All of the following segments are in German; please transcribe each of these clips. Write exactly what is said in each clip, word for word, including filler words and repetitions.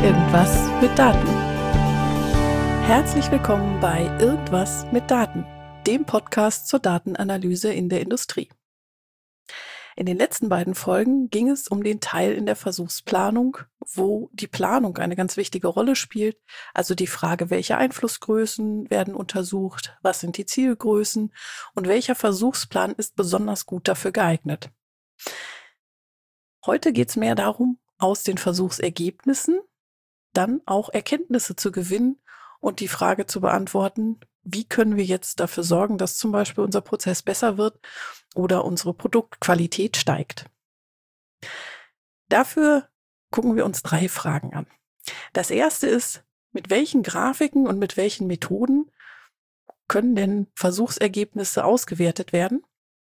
Irgendwas mit Daten. Herzlich willkommen bei Irgendwas mit Daten, dem Podcast zur Datenanalyse in der Industrie. In den letzten beiden Folgen ging es um den Teil in der Versuchsplanung, wo die Planung eine ganz wichtige Rolle spielt, also die Frage, welche Einflussgrößen werden untersucht, was sind die Zielgrößen und welcher Versuchsplan ist besonders gut dafür geeignet. Heute geht es mehr darum, aus den Versuchsergebnissen dann auch Erkenntnisse zu gewinnen und die Frage zu beantworten, wie können wir jetzt dafür sorgen, dass zum Beispiel unser Prozess besser wird oder unsere Produktqualität steigt. Dafür gucken wir uns drei Fragen an. Das erste ist, mit welchen Grafiken und mit welchen Methoden können denn Versuchsergebnisse ausgewertet werden?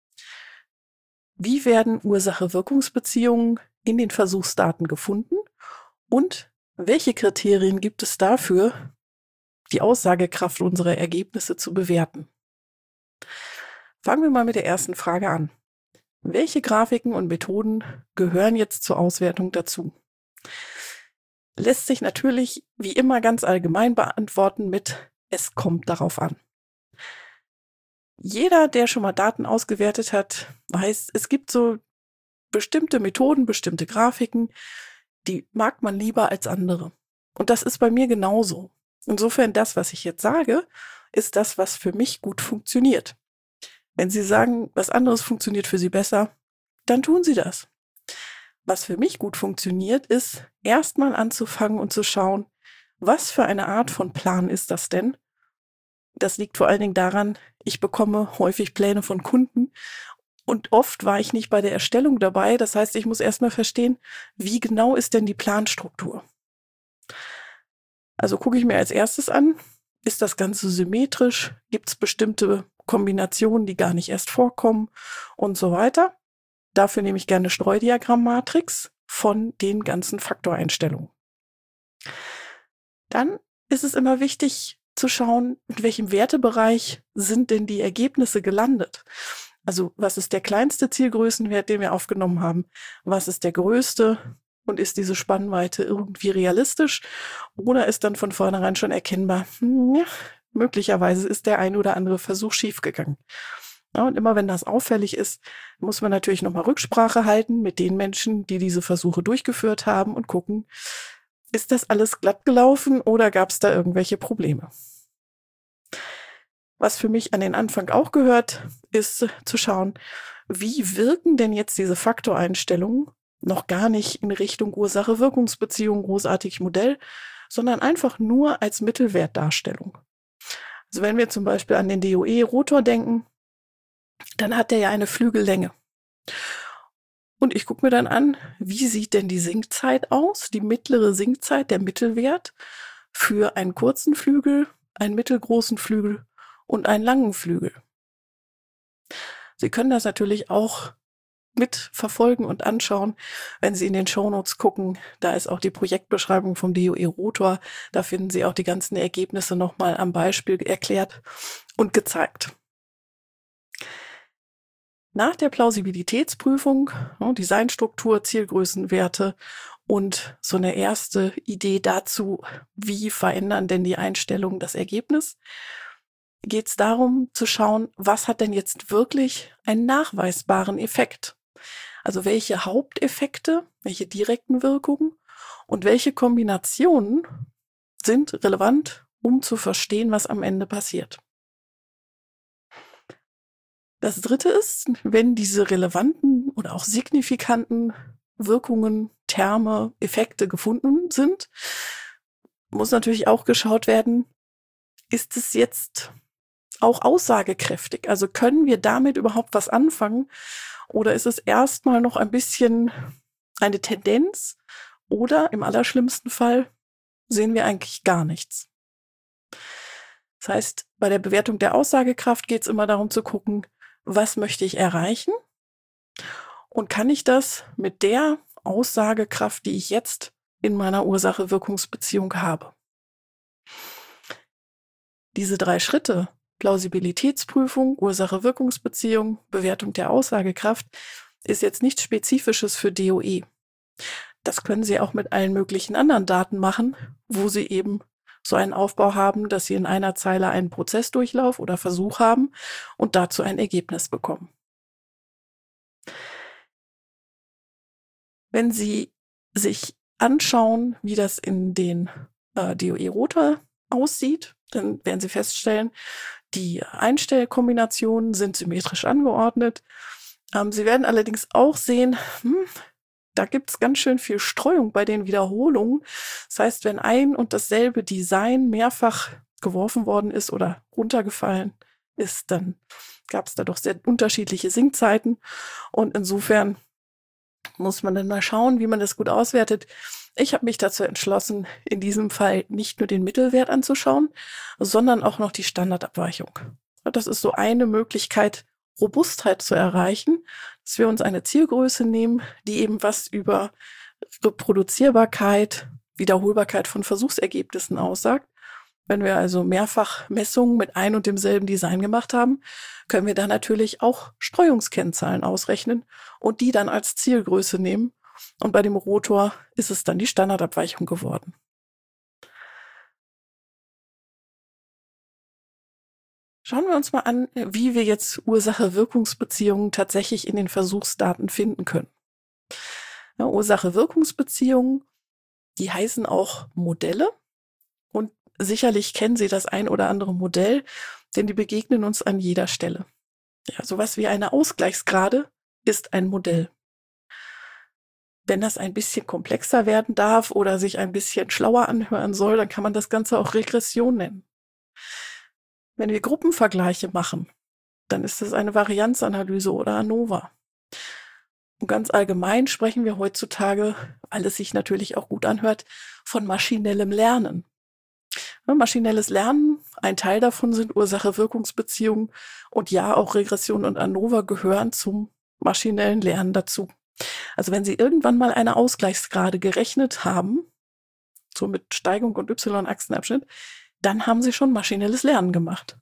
Wie werden Ursache-Wirkungsbeziehungen in den Versuchsdaten gefunden? Und welche Kriterien gibt es dafür, die Aussagekraft unserer Ergebnisse zu bewerten? Fangen wir mal mit der ersten Frage an. Welche Grafiken und Methoden gehören jetzt zur Auswertung dazu? Lässt sich natürlich wie immer ganz allgemein beantworten mit: Es kommt darauf an. Jeder, der schon mal Daten ausgewertet hat, weiß, es gibt so bestimmte Methoden, bestimmte Grafiken, die mag man lieber als andere. Und das ist bei mir genauso. Insofern, das, was ich jetzt sage, ist das, was für mich gut funktioniert. Wenn Sie sagen, was anderes funktioniert für Sie besser, dann tun Sie das. Was für mich gut funktioniert, ist, erstmal anzufangen und zu schauen, was für eine Art von Plan ist das denn? Das liegt vor allen Dingen daran, ich bekomme häufig Pläne von Kunden und oft war ich nicht bei der Erstellung dabei. Das heißt, ich muss erstmal verstehen, wie genau ist denn die Planstruktur? Also gucke ich mir als erstes an, ist das Ganze symmetrisch? Gibt es bestimmte Kombinationen, die gar nicht erst vorkommen und so weiter? Dafür nehme ich gerne Streudiagrammmatrix von den ganzen Faktoreinstellungen. Dann ist es immer wichtig zu schauen, in welchem Wertebereich sind denn die Ergebnisse gelandet? Also was ist der kleinste Zielgrößenwert, den wir aufgenommen haben? Was ist der größte? Und ist diese Spannweite irgendwie realistisch? Oder ist dann von vornherein schon erkennbar, hm, ja, möglicherweise ist der ein oder andere Versuch schiefgegangen. Ja, und immer wenn das auffällig ist, muss man natürlich nochmal Rücksprache halten mit den Menschen, die diese Versuche durchgeführt haben und gucken, ist das alles glatt gelaufen oder gab es da irgendwelche Probleme? Was für mich an den Anfang auch gehört, ist zu schauen, wie wirken denn jetzt diese Faktoreinstellungen noch gar nicht in Richtung Ursache-Wirkungsbeziehung, großartig Modell, sondern einfach nur als Mittelwertdarstellung. Also wenn wir zum Beispiel an den D O E-Rotor denken, dann hat der ja eine Flügellänge. Und ich gucke mir dann an, wie sieht denn die Sinkzeit aus, die mittlere Sinkzeit, der Mittelwert für einen kurzen Flügel, einen mittelgroßen Flügel und einen langen Flügel. Sie können das natürlich auch mit verfolgen und anschauen, wenn Sie in den Shownotes gucken. Da ist auch die Projektbeschreibung vom D O E-Rotor. Da finden Sie auch die ganzen Ergebnisse nochmal am Beispiel erklärt und gezeigt. Nach der Plausibilitätsprüfung, Designstruktur, Zielgrößenwerte und so eine erste Idee dazu, wie verändern denn die Einstellungen das Ergebnis, geht es darum zu schauen, was hat denn jetzt wirklich einen nachweisbaren Effekt? Also welche Haupteffekte, welche direkten Wirkungen und welche Kombinationen sind relevant, um zu verstehen, was am Ende passiert. Das dritte ist, wenn diese relevanten oder auch signifikanten Wirkungen, Terme, Effekte gefunden sind, muss natürlich auch geschaut werden, ist es jetzt auch aussagekräftig? Also können wir damit überhaupt was anfangen? Oder ist es erstmal noch ein bisschen eine Tendenz? Oder im allerschlimmsten Fall sehen wir eigentlich gar nichts. Das heißt, bei der Bewertung der Aussagekraft geht es immer darum zu gucken, was möchte ich erreichen? Und kann ich das mit der Aussagekraft, die ich jetzt in meiner Ursache-Wirkungsbeziehung habe? Diese drei Schritte, Plausibilitätsprüfung, Ursache-Wirkungsbeziehung, Bewertung der Aussagekraft, ist jetzt nichts Spezifisches für D O E. Das können Sie auch mit allen möglichen anderen Daten machen, wo Sie eben so einen Aufbau haben, dass Sie in einer Zeile einen Prozessdurchlauf oder Versuch haben und dazu ein Ergebnis bekommen. Wenn Sie sich anschauen, wie das in den äh, D O E-Router aussieht, dann werden Sie feststellen, die Einstellkombinationen sind symmetrisch angeordnet. Ähm, Sie werden allerdings auch sehen, hm, da gibt es ganz schön viel Streuung bei den Wiederholungen. Das heißt, wenn ein und dasselbe Design mehrfach geworfen worden ist oder runtergefallen ist, dann gab es da doch sehr unterschiedliche Sinkzeiten. Und insofern muss man dann mal schauen, wie man das gut auswertet. Ich habe mich dazu entschlossen, in diesem Fall nicht nur den Mittelwert anzuschauen, sondern auch noch die Standardabweichung. Das ist so eine Möglichkeit, Robustheit zu erreichen, dass wir uns eine Zielgröße nehmen, die eben was über Reproduzierbarkeit, Wiederholbarkeit von Versuchsergebnissen aussagt. Wenn wir also mehrfach Messungen mit ein und demselben Design gemacht haben, können wir da natürlich auch Streuungskennzahlen ausrechnen und die dann als Zielgröße nehmen. Und bei dem Rotor ist es dann die Standardabweichung geworden. Schauen wir uns mal an, wie wir jetzt Ursache-Wirkungsbeziehungen tatsächlich in den Versuchsdaten finden können. Ja, Ursache-Wirkungsbeziehungen, die heißen auch Modelle. Und sicherlich kennen Sie das ein oder andere Modell, denn die begegnen uns an jeder Stelle. Ja, sowas wie eine Ausgleichsgrade ist ein Modell. Wenn das ein bisschen komplexer werden darf oder sich ein bisschen schlauer anhören soll, dann kann man das Ganze auch Regression nennen. Wenn wir Gruppenvergleiche machen, dann ist das eine Varianzanalyse oder ANOVA. Und ganz allgemein sprechen wir heutzutage, weil es sich natürlich auch gut anhört, von maschinellem Lernen. Ja, maschinelles Lernen, ein Teil davon sind Ursache-Wirkungsbeziehungen und ja, auch Regression und ANOVA gehören zum maschinellen Lernen dazu. Also wenn Sie irgendwann mal eine Ausgleichsgrade gerechnet haben, so mit Steigung und Y-Achsenabschnitt, dann haben Sie schon maschinelles Lernen gemacht.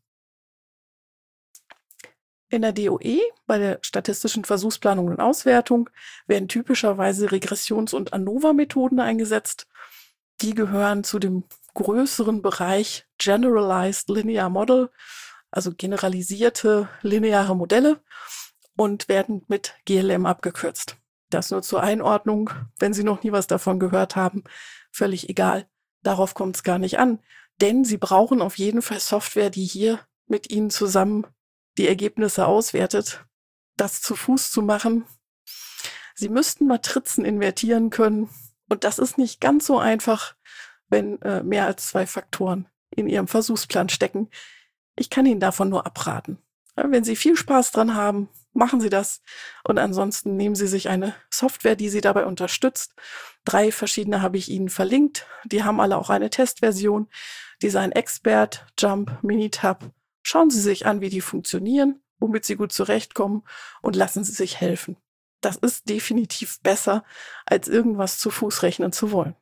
In der D O E, bei der statistischen Versuchsplanung und Auswertung, werden typischerweise Regressions- und ANOVA-Methoden eingesetzt. Die gehören zu dem größeren Bereich Generalized Linear Model, also generalisierte lineare Modelle, und werden mit G L M abgekürzt. Das nur zur Einordnung, wenn Sie noch nie was davon gehört haben, völlig egal. Darauf kommt es gar nicht an, denn Sie brauchen auf jeden Fall Software, die hier mit Ihnen zusammen die Ergebnisse auswertet. Das zu Fuß zu machen. Sie müssten Matrizen invertieren können und das ist nicht ganz so einfach, wenn äh, mehr als zwei Faktoren in Ihrem Versuchsplan stecken. Ich kann Ihnen davon nur abraten. Ja, wenn Sie viel Spaß dran haben, machen Sie das. Und ansonsten nehmen Sie sich eine Software, die Sie dabei unterstützt. Drei verschiedene habe ich Ihnen verlinkt. Die haben alle auch eine Testversion. Design Expert, Jump, Minitab. Schauen Sie sich an, wie die funktionieren, womit Sie gut zurechtkommen und lassen Sie sich helfen. Das ist definitiv besser, als irgendwas zu Fuß rechnen zu wollen.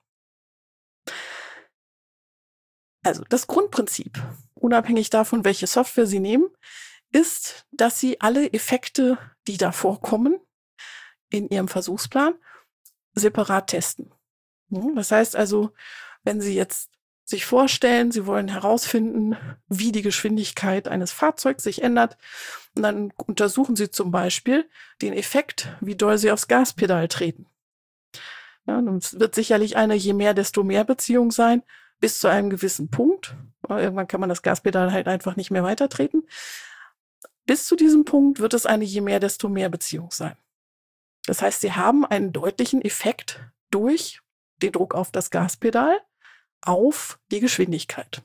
Also das Grundprinzip, unabhängig davon, welche Software Sie nehmen, ist, dass Sie alle Effekte, die da vorkommen, in Ihrem Versuchsplan separat testen. Das heißt also, wenn Sie jetzt sich vorstellen, Sie wollen herausfinden, wie die Geschwindigkeit eines Fahrzeugs sich ändert, und dann untersuchen Sie zum Beispiel den Effekt, wie doll Sie aufs Gaspedal treten. Ja, es wird sicherlich eine je mehr, desto mehr Beziehung sein, bis zu einem gewissen Punkt. Irgendwann kann man das Gaspedal halt einfach nicht mehr weitertreten. Bis zu diesem Punkt wird es eine je mehr, desto mehr Beziehung sein. Das heißt, Sie haben einen deutlichen Effekt durch den Druck auf das Gaspedal auf die Geschwindigkeit.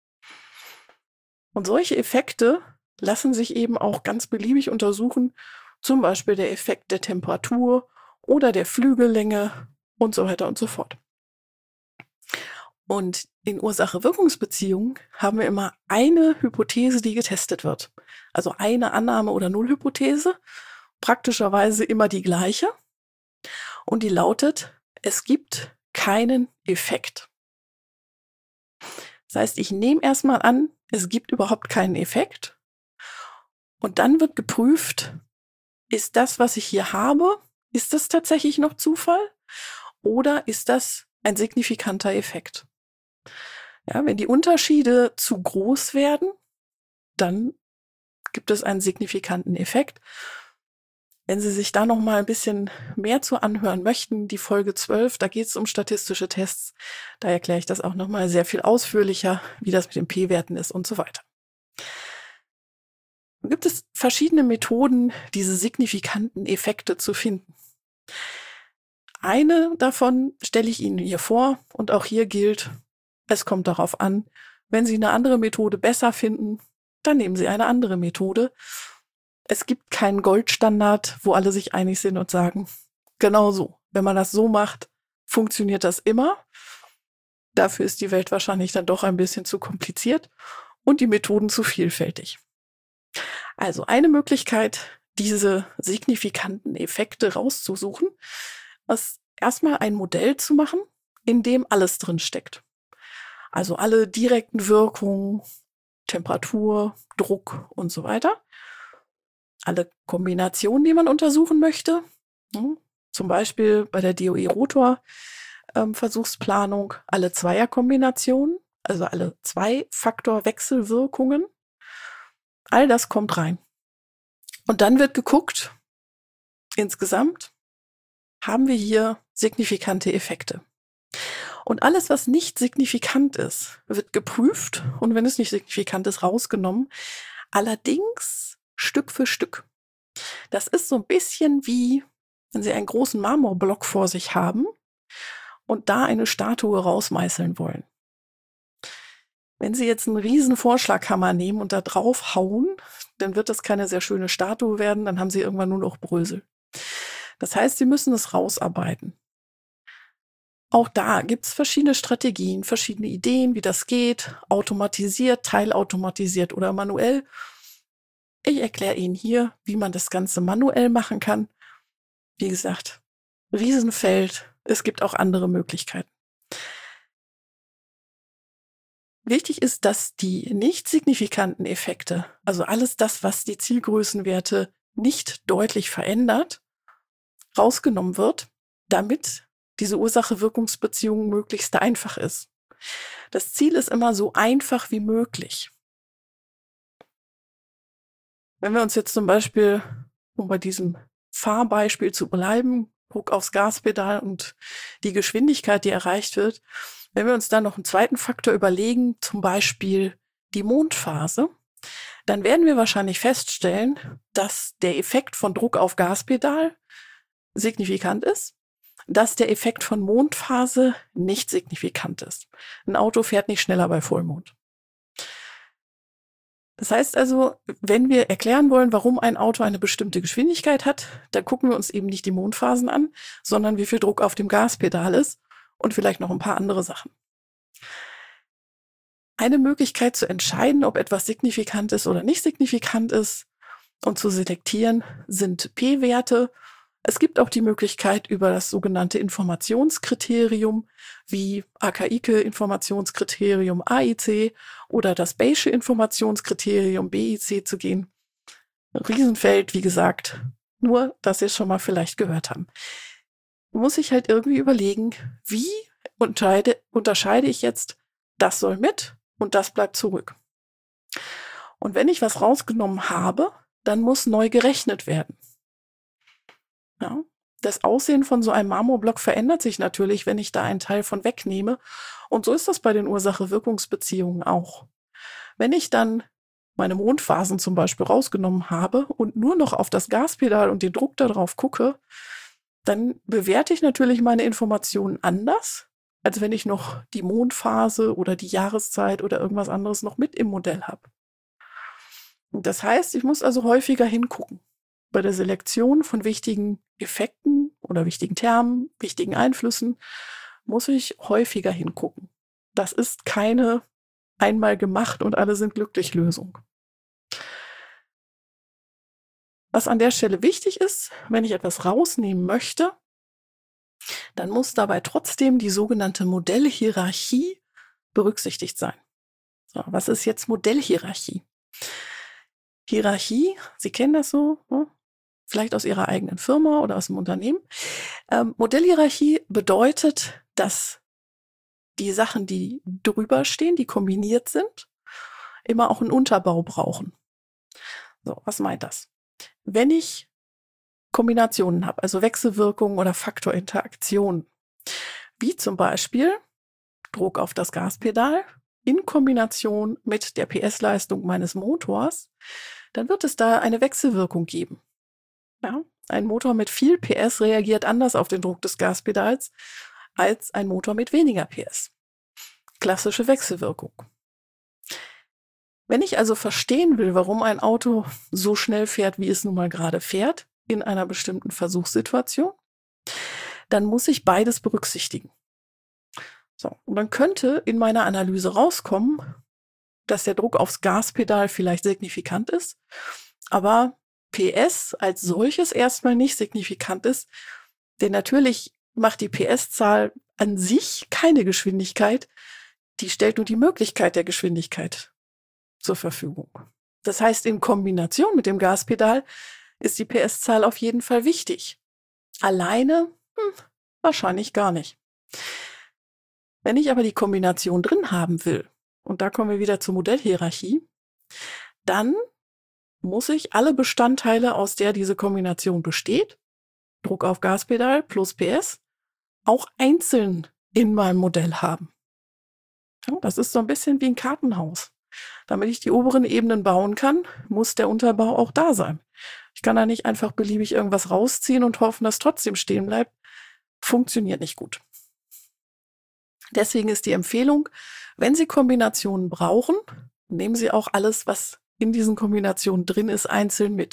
Und solche Effekte lassen sich eben auch ganz beliebig untersuchen, zum Beispiel der Effekt der Temperatur oder der Flügellänge und so weiter und so fort. Und in Ursache-Wirkungsbeziehungen haben wir immer eine Hypothese, die getestet wird. Also eine Annahme- oder Nullhypothese, praktischerweise immer die gleiche. Und die lautet, es gibt keinen Effekt. Das heißt, ich nehme erstmal an, es gibt überhaupt keinen Effekt. Und dann wird geprüft, ist das, was ich hier habe, ist das tatsächlich noch Zufall? oder ist das ein signifikanter Effekt? Ja, wenn die Unterschiede zu groß werden, dann gibt es einen signifikanten Effekt. Wenn Sie sich da noch mal ein bisschen mehr zu anhören möchten, die Folge zwölf, da geht es um statistische Tests. Da erkläre ich das auch noch mal sehr viel ausführlicher, wie das mit den P-Werten ist und so weiter. Dann gibt es verschiedene Methoden, diese signifikanten Effekte zu finden. Eine davon stelle ich Ihnen hier vor und auch hier gilt, es kommt darauf an, wenn Sie eine andere Methode besser finden, dann nehmen Sie eine andere Methode. Es gibt keinen Goldstandard, wo alle sich einig sind und sagen, genau so, wenn man das so macht, funktioniert das immer. Dafür ist die Welt wahrscheinlich dann doch ein bisschen zu kompliziert und die Methoden zu vielfältig. Also eine Möglichkeit, diese signifikanten Effekte rauszusuchen, ist erstmal ein Modell zu machen, in dem alles drin steckt. Also alle direkten Wirkungen, Temperatur, Druck und so weiter. Alle Kombinationen, die man untersuchen möchte. Zum Beispiel bei der D O E-Rotor-Versuchsplanung alle Zweierkombinationen, also alle Zwei-Faktor-Wechselwirkungen. All das kommt rein. Und dann wird geguckt, insgesamt haben wir hier signifikante Effekte. Und alles, was nicht signifikant ist, wird geprüft und wenn es nicht signifikant ist, rausgenommen. Allerdings Stück für Stück. Das ist so ein bisschen wie, wenn Sie einen großen Marmorblock vor sich haben und da eine Statue rausmeißeln wollen. Wenn Sie jetzt einen riesen Vorschlaghammer nehmen und da drauf hauen, dann wird das keine sehr schöne Statue werden, dann haben Sie irgendwann nur noch Brösel. Das heißt, Sie müssen es rausarbeiten. Auch da gibt es verschiedene Strategien, verschiedene Ideen, wie das geht, automatisiert, teilautomatisiert oder manuell. Ich erkläre Ihnen hier, wie man das Ganze manuell machen kann. Wie gesagt, Riesenfeld, es gibt auch andere Möglichkeiten. Wichtig ist, dass die nicht signifikanten Effekte, also alles das, was die Zielgrößenwerte nicht deutlich verändert, rausgenommen wird, damit diese Ursache-Wirkungsbeziehung möglichst einfach ist. Das Ziel ist immer so einfach wie möglich. Wenn wir uns jetzt zum Beispiel, um bei diesem Fahrbeispiel zu bleiben, Druck aufs Gaspedal und die Geschwindigkeit, die erreicht wird, wenn wir uns dann noch einen zweiten Faktor überlegen, zum Beispiel die Mondphase, dann werden wir wahrscheinlich feststellen, dass der Effekt von Druck auf Gaspedal signifikant ist, dass der Effekt von Mondphase nicht signifikant ist. Ein Auto fährt nicht schneller bei Vollmond. Das heißt also, wenn wir erklären wollen, warum ein Auto eine bestimmte Geschwindigkeit hat, dann gucken wir uns eben nicht die Mondphasen an, sondern wie viel Druck auf dem Gaspedal ist und vielleicht noch ein paar andere Sachen. Eine Möglichkeit zu entscheiden, ob etwas signifikant ist oder nicht signifikant ist und zu selektieren, sind P-Werte. Es gibt auch die Möglichkeit über das sogenannte Informationskriterium wie Akaike-Informationskriterium A I C oder das Bayesche Informationskriterium B I C zu gehen. Ein Riesenfeld, wie gesagt, nur, dass Sie es schon mal vielleicht gehört haben. Muss ich halt irgendwie überlegen, wie unterscheide, unterscheide ich jetzt, das soll mit und das bleibt zurück. Und wenn ich was rausgenommen habe, dann muss neu gerechnet werden. Ja, das Aussehen von so einem Marmorblock verändert sich natürlich, wenn ich da einen Teil von wegnehme. Und so ist das bei den Ursache-Wirkungsbeziehungen auch. Wenn ich dann meine Mondphasen zum Beispiel rausgenommen habe und nur noch auf das Gaspedal und den Druck darauf gucke, dann bewerte ich natürlich meine Informationen anders, als wenn ich noch die Mondphase oder die Jahreszeit oder irgendwas anderes noch mit im Modell habe. Das heißt, ich muss also häufiger hingucken. Bei der Selektion von wichtigen Effekten oder wichtigen Termen, wichtigen Einflüssen, muss ich häufiger hingucken. Das ist keine einmal gemacht und alle sind glücklich Lösung. Was an der Stelle wichtig ist, wenn ich etwas rausnehmen möchte, dann muss dabei trotzdem die sogenannte Modellhierarchie berücksichtigt sein. So, was ist jetzt Modellhierarchie? Hierarchie, Sie kennen das so, ne? vielleicht aus Ihrer eigenen Firma oder aus dem Unternehmen. Ähm, Modellhierarchie bedeutet, dass die Sachen, die drüber stehen, die kombiniert sind, immer auch einen Unterbau brauchen. So, was meint das? Wenn ich Kombinationen habe, also Wechselwirkungen oder Faktorinteraktionen, wie zum Beispiel Druck auf das Gaspedal in Kombination mit der P S-Leistung meines Motors, dann wird es da eine Wechselwirkung geben. Ja, ein Motor mit viel P S reagiert anders auf den Druck des Gaspedals als ein Motor mit weniger P S. Klassische Wechselwirkung. Wenn ich also verstehen will, warum ein Auto so schnell fährt, wie es nun mal gerade fährt, in einer bestimmten Versuchssituation, dann muss ich beides berücksichtigen. So, und dann könnte in meiner Analyse rauskommen, dass der Druck aufs Gaspedal vielleicht signifikant ist, aber P S als solches erstmal nicht signifikant ist, denn natürlich macht die P S-Zahl an sich keine Geschwindigkeit, die stellt nur die Möglichkeit der Geschwindigkeit zur Verfügung. Das heißt, in Kombination mit dem Gaspedal ist die P S-Zahl auf jeden Fall wichtig. Alleine hm, wahrscheinlich gar nicht. Wenn ich aber die Kombination drin haben will, und da kommen wir wieder zur Modellhierarchie, dann muss ich alle Bestandteile, aus der diese Kombination besteht, Druck auf Gaspedal plus P S, auch einzeln in meinem Modell haben. Ja, das ist so ein bisschen wie ein Kartenhaus. Damit ich die oberen Ebenen bauen kann, muss der Unterbau auch da sein. Ich kann da nicht einfach beliebig irgendwas rausziehen und hoffen, dass trotzdem stehen bleibt. Funktioniert nicht gut. Deswegen ist die Empfehlung, wenn Sie Kombinationen brauchen, nehmen Sie auch alles, was in diesen Kombinationen drin ist, einzeln mit.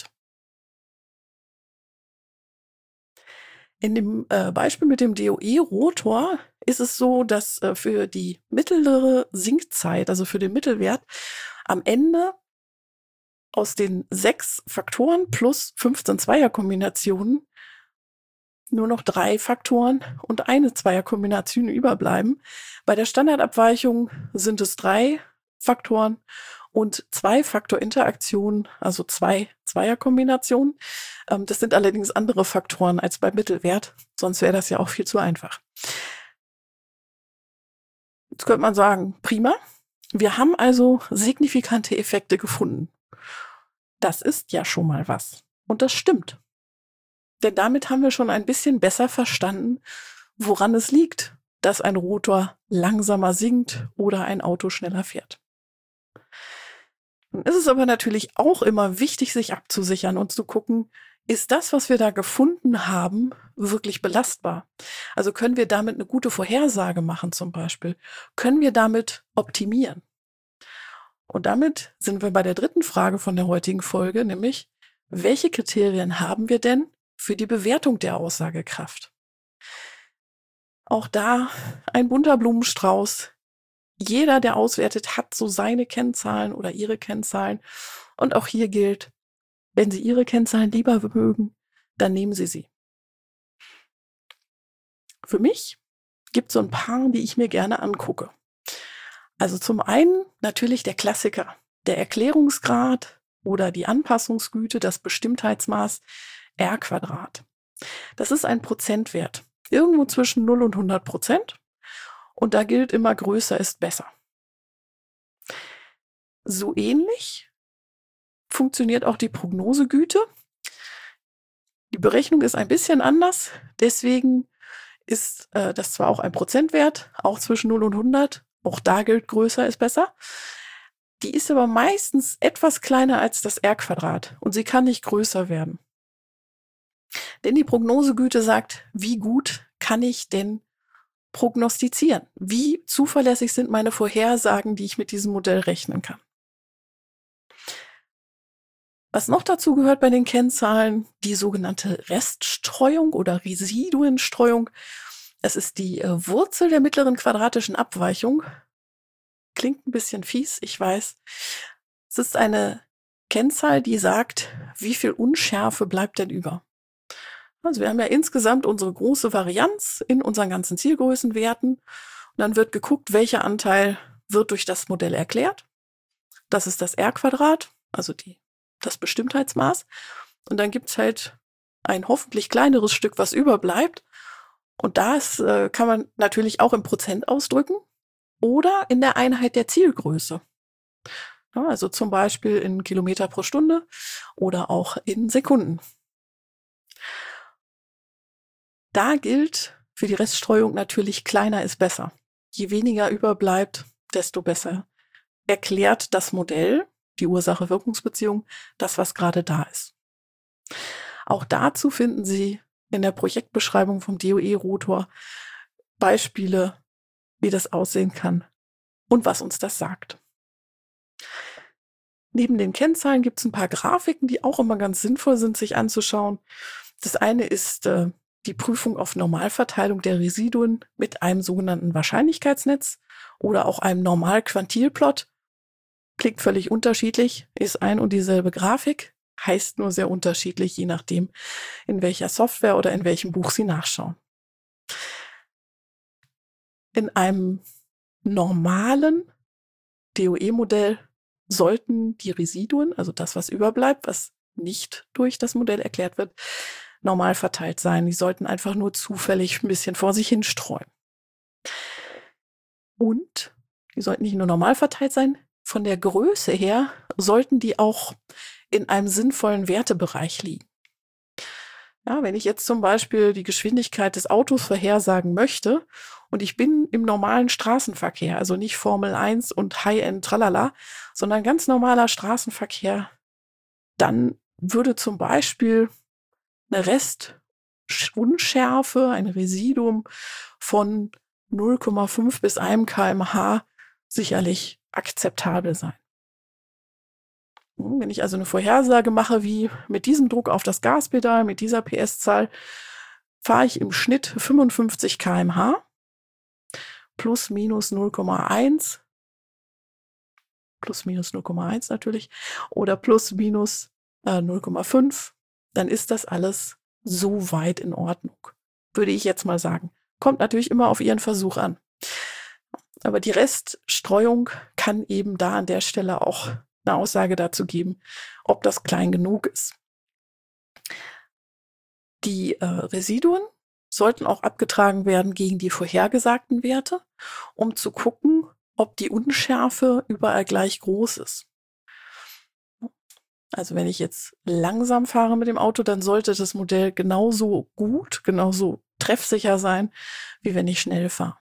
In dem äh, Beispiel mit dem D O E-Rotor ist es so, dass äh, für die mittlere Sinkzeit, also für den Mittelwert, am Ende aus den sechs Faktoren plus fünfzehn Zweierkombinationen nur noch drei Faktoren und eine Zweierkombination überbleiben. Bei der Standardabweichung sind es drei Faktoren und zwei Faktorinteraktionen, also zwei Zweierkombinationen. Ähm, das sind allerdings andere Faktoren als beim Mittelwert, sonst wäre das ja auch viel zu einfach. Jetzt könnte man sagen, prima, wir haben also signifikante Effekte gefunden. Das ist ja schon mal was. Und das stimmt. Denn damit haben wir schon ein bisschen besser verstanden, woran es liegt, dass ein Rotor langsamer sinkt oder ein Auto schneller fährt. Nun ist es aber natürlich auch immer wichtig, sich abzusichern und zu gucken, ist das, was wir da gefunden haben, wirklich belastbar? Also können wir damit eine gute Vorhersage machen zum Beispiel? Können wir damit optimieren? Und damit sind wir bei der dritten Frage von der heutigen Folge, nämlich, welche Kriterien haben wir denn für die Bewertung der Aussagekraft? Auch da ein bunter Blumenstrauß. Jeder, der auswertet, hat so seine Kennzahlen oder ihre Kennzahlen. Und auch hier gilt, wenn Sie Ihre Kennzahlen lieber mögen, dann nehmen Sie sie. Für mich gibt es so ein paar, die ich mir gerne angucke. Also zum einen natürlich der Klassiker, der Erklärungsgrad oder die Anpassungsgüte, das Bestimmtheitsmaß R Quadrat. Das ist ein Prozentwert, irgendwo zwischen null und hundert Prozent. Und da gilt immer, größer ist besser. So ähnlich funktioniert auch die Prognosegüte. Die Berechnung ist ein bisschen anders. Deswegen ist äh, das zwar auch ein Prozentwert, auch zwischen null und hundert. Auch da gilt, größer ist besser. Die ist aber meistens etwas kleiner als das R-Quadrat. Und sie kann nicht größer werden. Denn die Prognosegüte sagt, wie gut kann ich denn prognostizieren? Wie zuverlässig sind meine Vorhersagen, die ich mit diesem Modell rechnen kann? Was noch dazu gehört bei den Kennzahlen, die sogenannte Reststreuung oder Residuenstreuung. Es ist die äh, Wurzel der mittleren quadratischen Abweichung. Klingt ein bisschen fies, ich weiß. Es ist eine Kennzahl, die sagt, wie viel Unschärfe bleibt denn über? Also wir haben ja insgesamt unsere große Varianz in unseren ganzen Zielgrößenwerten. Und dann wird geguckt, welcher Anteil wird durch das Modell erklärt. Das ist das R-Quadrat, also die, das Bestimmtheitsmaß. Und dann gibt es halt ein hoffentlich kleineres Stück, was überbleibt. Und das äh, kann man natürlich auch im Prozent ausdrücken oder in der Einheit der Zielgröße. Ja, also zum Beispiel in Kilometer pro Stunde oder auch in Sekunden. Da gilt für die Reststreuung natürlich, kleiner ist besser. Je weniger überbleibt, desto besser erklärt das Modell, die Ursache-Wirkungsbeziehung, das, was gerade da ist. Auch dazu finden Sie in der Projektbeschreibung vom D O E-Rotor Beispiele, wie das aussehen kann und was uns das sagt. Neben den Kennzahlen gibt es ein paar Grafiken, die auch immer ganz sinnvoll sind, sich anzuschauen. Das eine ist äh, die Prüfung auf Normalverteilung der Residuen mit einem sogenannten Wahrscheinlichkeitsnetz oder auch einem Normal-Quantilplot. Klingt völlig unterschiedlich, ist ein und dieselbe Grafik, heißt nur sehr unterschiedlich, je nachdem, in welcher Software oder in welchem Buch Sie nachschauen. In einem normalen D O E-Modell sollten die Residuen, also das, was überbleibt, was nicht durch das Modell erklärt wird, normal verteilt sein. Die sollten einfach nur zufällig ein bisschen vor sich hin streuen. Und die sollten nicht nur normal verteilt sein, von der Größe her sollten die auch in einem sinnvollen Wertebereich liegen. Ja, wenn ich jetzt zum Beispiel die Geschwindigkeit des Autos vorhersagen möchte und ich bin im normalen Straßenverkehr, also nicht Formel eins und High-End tralala, sondern ganz normaler Straßenverkehr, dann würde zum Beispiel eine Restunschärfe, ein Residuum von null Komma fünf bis einem Kilometer pro Stunde sicherlich akzeptabel sein. Wenn ich also eine Vorhersage mache, wie mit diesem Druck auf das Gaspedal, mit dieser P S-Zahl, fahre ich im Schnitt fünfundfünfzig Kilometer pro Stunde, plus minus null Komma eins, plus minus null Komma eins natürlich, oder plus minus äh, null Komma fünf, dann ist das alles so weit in Ordnung, würde ich jetzt mal sagen. Kommt natürlich immer auf Ihren Versuch an. Aber die Reststreuung kann eben da an der Stelle auch eine Aussage dazu geben, ob das klein genug ist. Die äh, Residuen sollten auch abgetragen werden gegen die vorhergesagten Werte, um zu gucken, ob die Unschärfe überall gleich groß ist. Also wenn ich jetzt langsam fahre mit dem Auto, dann sollte das Modell genauso gut, genauso treffsicher sein, wie wenn ich schnell fahre.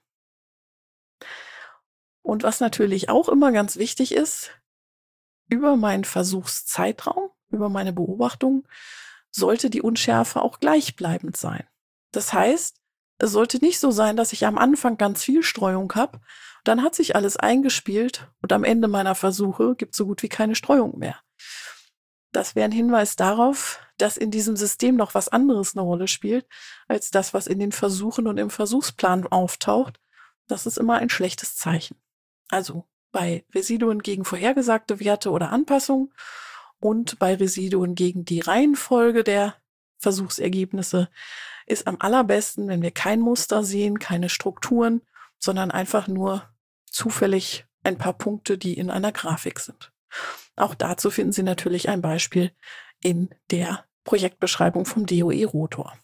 Und was natürlich auch immer ganz wichtig ist, über meinen Versuchszeitraum, über meine Beobachtung, sollte die Unschärfe auch gleichbleibend sein. Das heißt, es sollte nicht so sein, dass ich am Anfang ganz viel Streuung habe, dann hat sich alles eingespielt und am Ende meiner Versuche gibt es so gut wie keine Streuung mehr. Das wäre ein Hinweis darauf, dass in diesem System noch was anderes eine Rolle spielt, als das, was in den Versuchen und im Versuchsplan auftaucht. Das ist immer ein schlechtes Zeichen. Also bei Residuen gegen vorhergesagte Werte oder Anpassungen und bei Residuen gegen die Reihenfolge der Versuchsergebnisse ist am allerbesten, wenn wir kein Muster sehen, keine Strukturen, sondern einfach nur zufällig ein paar Punkte, die in einer Grafik sind. Auch dazu finden Sie natürlich ein Beispiel in der Projektbeschreibung vom D O E-Rotor.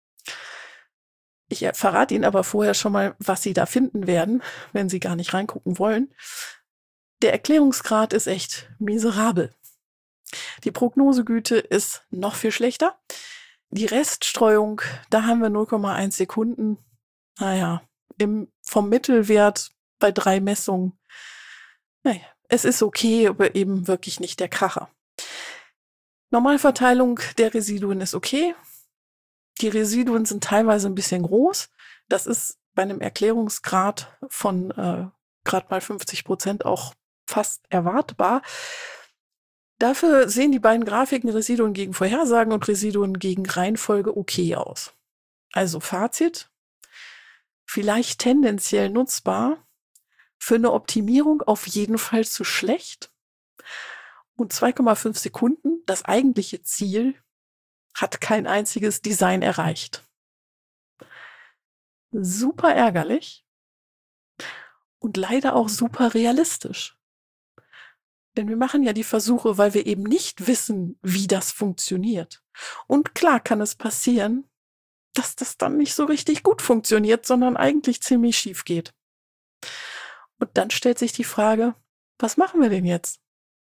Ich verrate Ihnen aber vorher schon mal, was Sie da finden werden, wenn Sie gar nicht reingucken wollen. Der Erklärungsgrad ist echt miserabel. Die Prognosegüte ist noch viel schlechter. Die Reststreuung, da haben wir null Komma eins Sekunden. Naja, im, vom Mittelwert bei drei Messungen. Naja, es ist okay, aber eben wirklich nicht der Kracher. Normalverteilung der Residuen ist okay. Die Residuen sind teilweise ein bisschen groß. Das ist bei einem Erklärungsgrad von äh, gerade mal fünfzig Prozent auch fast erwartbar. Dafür sehen die beiden Grafiken Residuen gegen Vorhersagen und Residuen gegen Reihenfolge okay aus. Also Fazit, vielleicht tendenziell nutzbar, für eine Optimierung auf jeden Fall zu schlecht. Und zwei Komma fünf Sekunden, das eigentliche Ziel, hat kein einziges Design erreicht. Super ärgerlich und leider auch super realistisch. Denn wir machen ja die Versuche, weil wir eben nicht wissen, wie das funktioniert. Und klar kann es passieren, dass das dann nicht so richtig gut funktioniert, sondern eigentlich ziemlich schief geht. Und dann stellt sich die Frage, was machen wir denn jetzt?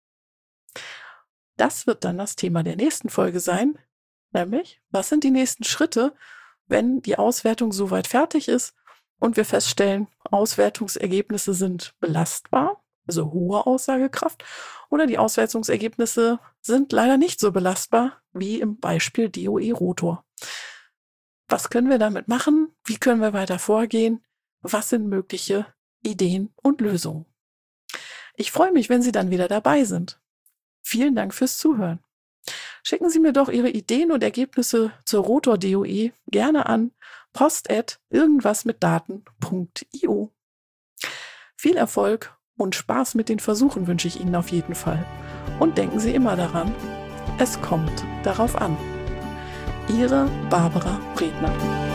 Das wird dann das Thema der nächsten Folge sein, nämlich, was sind die nächsten Schritte, wenn die Auswertung soweit fertig ist und wir feststellen, Auswertungsergebnisse sind belastbar, also hohe Aussagekraft, oder die Auswertungsergebnisse sind leider nicht so belastbar wie im Beispiel D O E-Rotor. Was können wir damit machen? Wie können wir weiter vorgehen? Was sind mögliche Ideen und Lösungen? Ich freue mich, wenn Sie dann wieder dabei sind. Vielen Dank fürs Zuhören. Schicken Sie mir doch Ihre Ideen und Ergebnisse zur Rotor-D O E gerne an post at irgendwas mit daten punkt i o. Viel Erfolg und Spaß mit den Versuchen wünsche ich Ihnen auf jeden Fall. Und denken Sie immer daran, es kommt darauf an. Ihre Barbara Bredner.